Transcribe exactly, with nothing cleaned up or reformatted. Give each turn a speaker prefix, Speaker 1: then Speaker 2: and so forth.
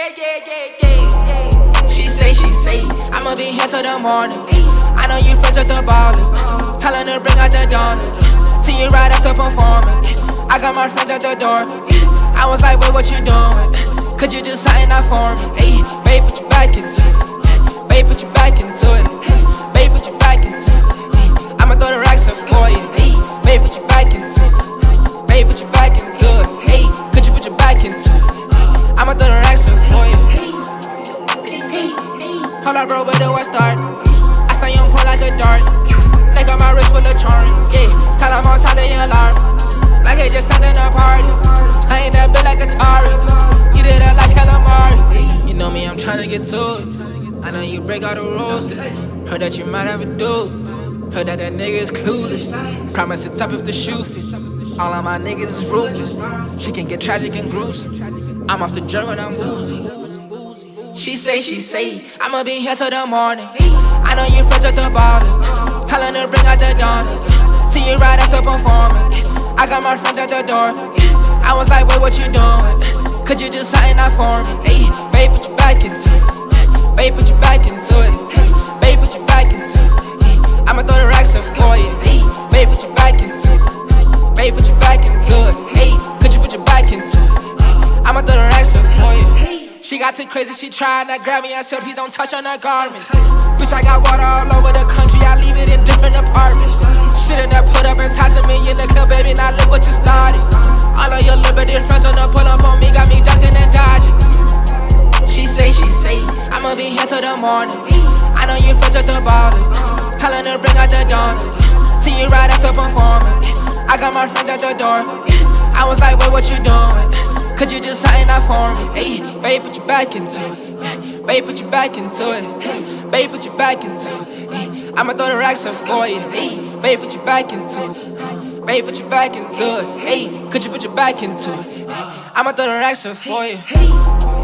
Speaker 1: yeah, yeah, yeah, yeah. She say, she say, I'ma be here till the morning. I know you friends with the ballers. Tellin' her bring out the donuts. See you right after performing. I got my friends at the door. I was like, wait, what you doing? Could you do something out for me? Hey, babe, put your back into it. Babe, put your back into it. Babe, put your back into it. I'ma throw the racks up for you. Hey, babe, put your back into it. Babe, put your back into it. Hey, could you put your back into it? I'ma throw the racks up for you. Hold up, bro, but do I start? I stay on point like a dart. They got my wrist full of charms. Yeah, tell them I'm sounding the alarm. Like it just started a party. Playing that bit like Atari. Eat it up like calamari. You know me, I'm tryna get to it. I know you break all the rules. Heard that you might have a dude. Heard that that nigga is clueless. Promise it's up if the shoe fits. All of my niggas is ruthless. She can get tragic and gruesome. I'm off the jerk when I'm boozing. She say, she say, I'ma be here till the morning. I know you friends with the ballers. Tellin' her bring out the donuts. See you right after performing. I got my friends at the door. I was like, wait, what you doing? Could you do something out for me? Hey, babe, put your back into it. Babe, put your back into it. Babe, put your back into it. I'ma throw the racks up for you. Hey, babe, put your back into it. Babe, put your back into it. Hey, could you put your back into it? I'ma throw the racks up for you. She got too crazy, she tryna grab me and said, please don't touch on her garments. Bitch, I got water all over the country, I leave it in different apartments. Shit in there put up and tied to me in the club, baby, now look what you started. All of your liberty friends on the pull up on me, got me ducking and dodging. She say, she say, I'ma be here till the morning. I know you friends with the ballers. Tellin' her bring out the donuts. See you right after performing. I got my friends at the door. I was like, wait, what you doing? Could you do something out for me? Hey, babe, put your back into it. Babe, put your back into it. Babe, put your back into it. I'ma throw the racks up for you. Hey, babe, put your back into it. Babe, put your back into it. Hey, could you put your back into it? I'ma throw the racks up for you.